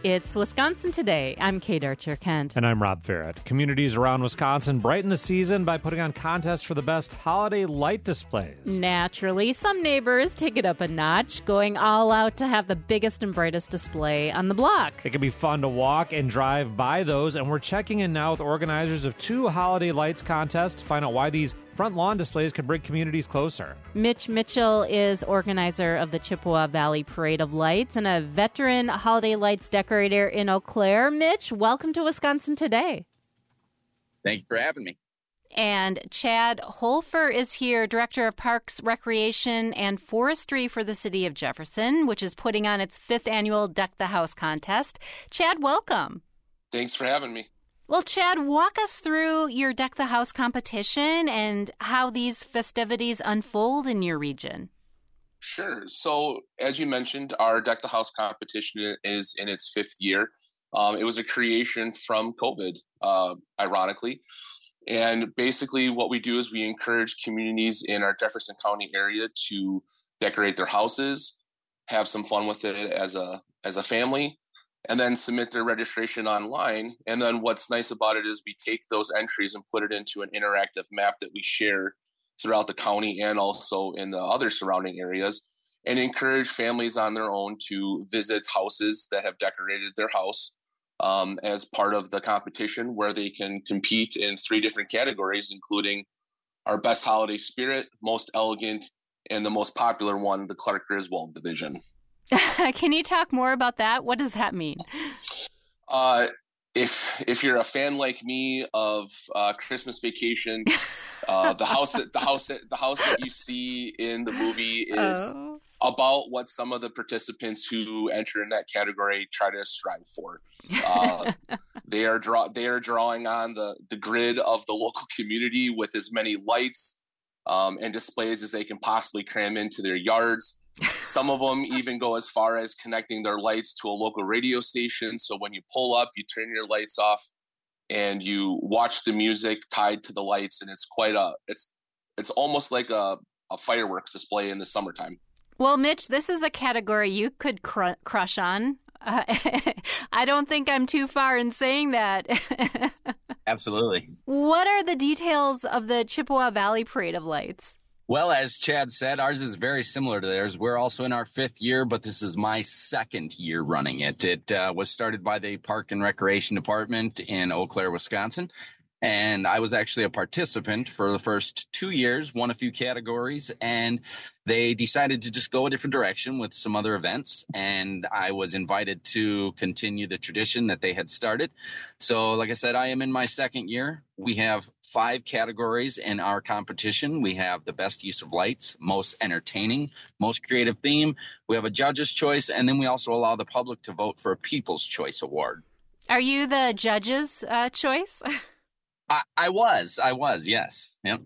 It's Wisconsin Today. I'm Kate Archer-Kent. And I'm Rob Farrett. Communities around Wisconsin brighten the season by putting on contests for the best holiday light displays. Naturally, some neighbors take it up a notch, going all out to have the biggest and brightest display on the block. It can be fun to walk and drive by those, and we're checking in now with organizers of 2 holiday lights contests to find out why these front lawn displays can bring communities closer. Mitch Mitchell is organizer of the Chippewa Valley Parade of Lights and a veteran holiday lights decorator in Eau Claire. Mitch, welcome to Wisconsin Today. Thank you for having me. And Chad Holfer is here, Director of Parks, Recreation, and Forestry for the City of Jefferson, which is putting on its 5th annual Deck the House contest. Chad, welcome. Thanks for having me. Well, Chad, walk us through your Deck the House competition and how these festivities unfold in your region. Sure. So, as you mentioned, our Deck the House competition is in its 5th year. It was a creation from COVID, ironically. And basically what we do is we encourage communities in our Jefferson County area to decorate their houses, have some fun with it as a family, and then submit their registration online. And then what's nice about it is we take those entries and put it into an interactive map that we share throughout the county and also in the other surrounding areas, and encourage families on their own to visit houses that have decorated their house as part of the competition, where they can compete in 3 different categories, including our best holiday spirit, most elegant, and the most popular one, the Clark Griswold division. Can you talk more about that? What does that mean? If you're a fan like me of Christmas Vacation, the house that you see in the movie is about what some of the participants who enter in that category try to strive for. They are drawing on the grid of the local community with as many lights and displays as they can possibly cram into their yards. Some of them even go as far as connecting their lights to a local radio station. So when you pull up, you turn your lights off and you watch the music tied to the lights. And it's almost like a fireworks display in the summertime. Well, Mitch, this is a category you could crush on. I don't think I'm too far in saying that. Absolutely. What are the details of the Chippewa Valley Parade of Lights? Well, as Chad said, ours is very similar to theirs. We're also in our 5th year, but this is my 2nd year running it. It was started by the Park and Recreation Department in Eau Claire, Wisconsin. And I was actually a participant for the first 2 years, won a few categories, and they decided to just go a different direction with some other events. And I was invited to continue the tradition that they had started. So like I said, I am in my 2nd year. We have 5 categories in our competition. We have the best use of lights, most entertaining, most creative theme. We have a judge's choice, and then we also allow the public to vote for a People's Choice Award. Are you the judge's choice? I was, yes. Yep.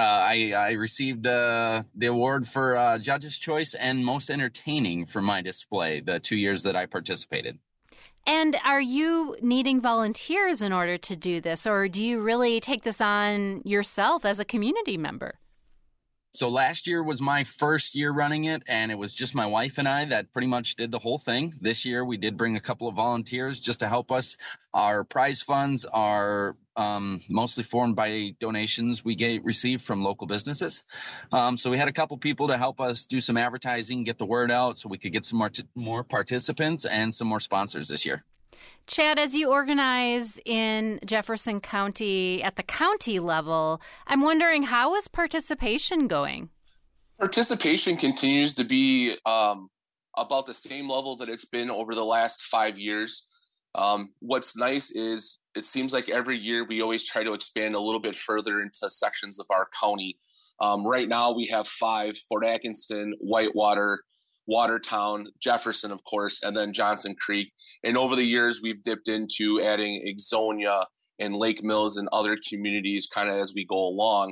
I received the award for Judge's Choice and Most Entertaining for my display the 2 years that I participated. And are you needing volunteers in order to do this, or do you really take this on yourself as a community member? So last year was my 1st year running it, and it was just my wife and I that pretty much did the whole thing. This year we did bring a couple of volunteers just to help us. Our prize funds are mostly formed by donations we received from local businesses. So we had a couple people to help us do some advertising, get the word out so we could get some more participants and some more sponsors this year. Chad, as you organize in Jefferson County at the county level, I'm wondering, how is participation going? Participation continues to be about the same level that it's been over the last 5 years. What's nice is it seems like every year we always try to expand a little bit further into sections of our county. Right now we have 5: Fort Atkinson, Whitewater, Watertown, Jefferson, of course, and then Johnson Creek. And over the years, we've dipped into adding Ixonia and Lake Mills and other communities kind of as we go along,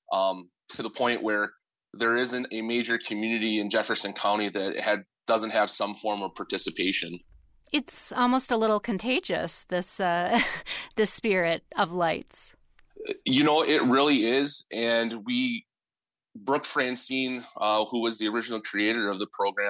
to the point where there isn't a major community in Jefferson County that doesn't have some form of participation. It's almost a little contagious, this this spirit of lights. You know, it really is. And Brooke Francine, who was the original creator of the program,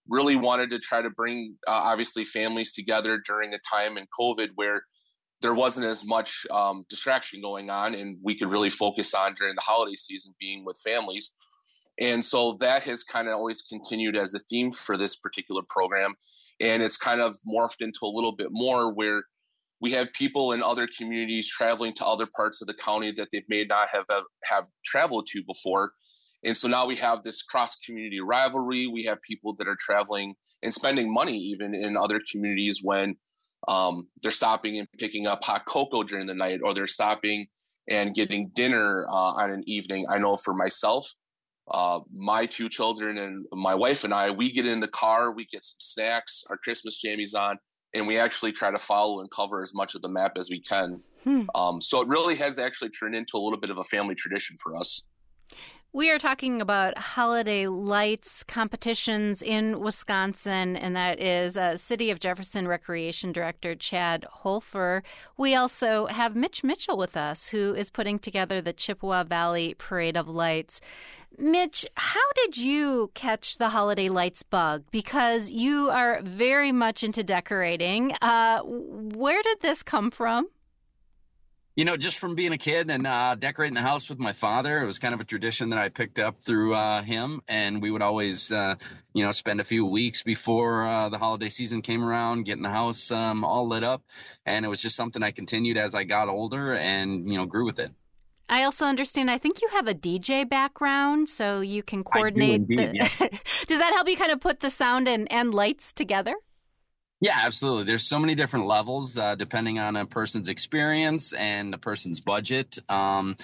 really wanted to try to bring, obviously, families together during a time in COVID where there wasn't as much distraction going on, and we could really focus on during the holiday season being with families. And so that has kind of always continued as a theme for this particular program. And it's kind of morphed into a little bit more where we have people in other communities traveling to other parts of the county that they may not have traveled to before. And so now we have this cross-community rivalry. We have people that are traveling and spending money even in other communities when they're stopping and picking up hot cocoa during the night, or they're stopping and getting dinner on an evening. I know for myself, my 2 children and my wife and I, we get in the car, we get some snacks, our Christmas jammies on, and we actually try to follow and cover as much of the map as we can. So it really has actually turned into a little bit of a family tradition for us. We are talking about holiday lights competitions in Wisconsin, and that is City of Jefferson Recreation Director Chad Holfer. We also have Mitch Mitchell with us, who is putting together the Chippewa Valley Parade of Lights. Mitch, how did you catch the holiday lights bug? Because you are very much into decorating. Where did this come from? Just from being a kid and decorating the house with my father, it was kind of a tradition that I picked up through him. And we would always, spend a few weeks before the holiday season came around, getting the house all lit up. And it was just something I continued as I got older and, grew with it. I also understand, I think you have a DJ background, so you can coordinate. I do indeed, yeah. Does that help you kind of put the sound and lights together? Yeah, absolutely. There's so many different levels depending on a person's experience and a person's budget. I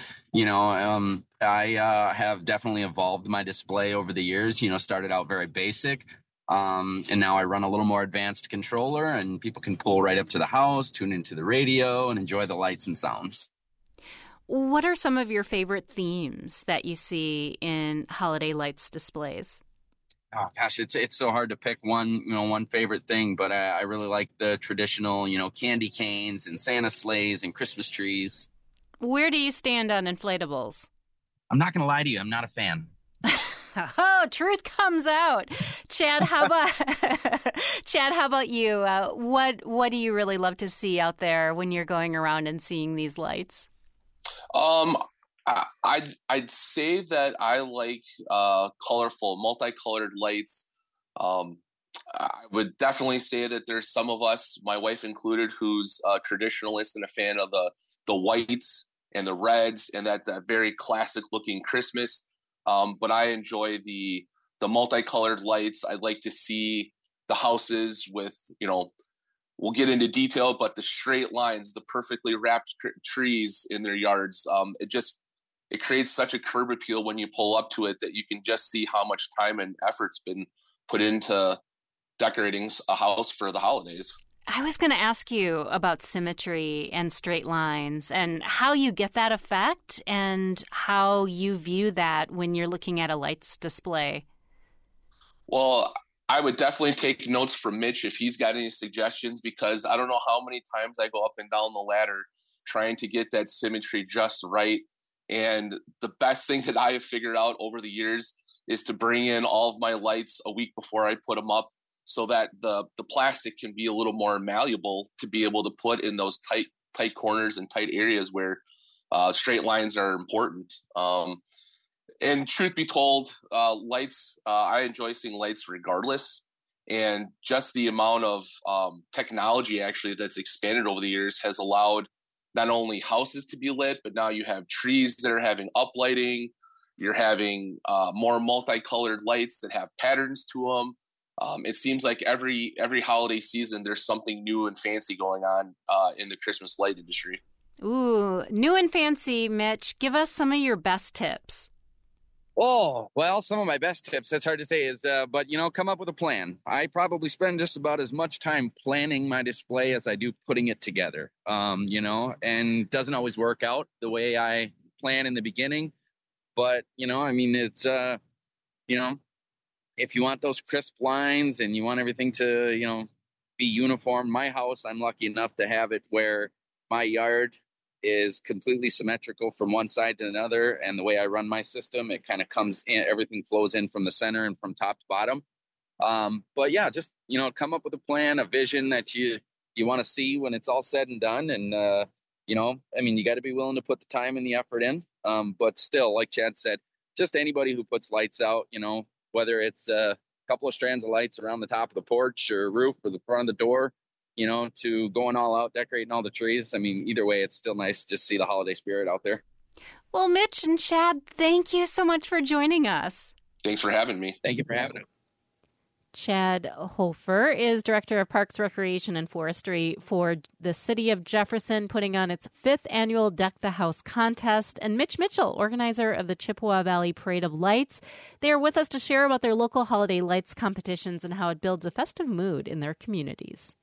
have definitely evolved my display over the years, started out very basic. And now I run a little more advanced controller, and people can pull right up to the house, tune into the radio, and enjoy the lights and sounds. What are some of your favorite themes that you see in holiday lights displays? Oh gosh, it's so hard to pick one favorite thing, but I really like the traditional, candy canes and Santa sleighs and Christmas trees. Where do you stand on inflatables? I'm not going to lie to you. I'm not a fan. Oh, truth comes out. Chad, how about you? What do you really love to see out there when you're going around and seeing these lights? I'd say that I like colorful, multicolored lights. I would definitely say that there's some of us, my wife included, who's a traditionalist and a fan of the whites and the reds, and that's a very classic looking Christmas. But I enjoy the multicolored lights. I'd like to see the houses with, we'll get into detail, but the straight lines, the perfectly wrapped trees in their yards. It creates such a curb appeal when you pull up to it that you can just see how much time and effort's been put into decorating a house for the holidays. I was going to ask you about symmetry and straight lines and how you get that effect and how you view that when you're looking at a lights display. Well, I would definitely take notes from Mitch if he's got any suggestions, because I don't know how many times I go up and down the ladder trying to get that symmetry just right. And the best thing that I have figured out over the years is to bring in all of my lights a week before I put them up, so that the plastic can be a little more malleable to be able to put in those tight corners and tight areas where straight lines are important. And truth be told, lights, I enjoy seeing lights regardless. And just the amount of technology actually that's expanded over the years has allowed not only houses to be lit, but now you have trees that are having uplighting. You're having more multicolored lights that have patterns to them. It seems like every holiday season, there's something new and fancy going on in the Christmas light industry. Ooh, new and fancy, Mitch. Give us some of your best tips. Oh, well, some of my best tips, that's hard to say, is, but, come up with a plan. I probably spend just about as much time planning my display as I do putting it together, and doesn't always work out the way I plan in the beginning. But, it's, if you want those crisp lines and you want everything to, be uniform, my house, I'm lucky enough to have it where my yard is completely symmetrical from one side to another. And the way I run my system, it kind of comes in, everything flows in from the center and from top to bottom. But yeah, just, come up with a plan, a vision that you want to see when it's all said and done. And, you got to be willing to put the time and the effort in. But still, like Chad said, just anybody who puts lights out, whether it's a couple of strands of lights around the top of the porch or roof or the front of the door, to going all out, decorating all the trees. Either way, it's still nice to just see the holiday spirit out there. Well, Mitch and Chad, thank you so much for joining us. Thanks for having me. Thank you for having me. Chad Holfer is Director of Parks, Recreation, and Forestry for the City of Jefferson, putting on its 5th annual Deck the House contest, and Mitch Mitchell, organizer of the Chippewa Valley Parade of Lights. They are with us to share about their local holiday lights competitions and how it builds a festive mood in their communities.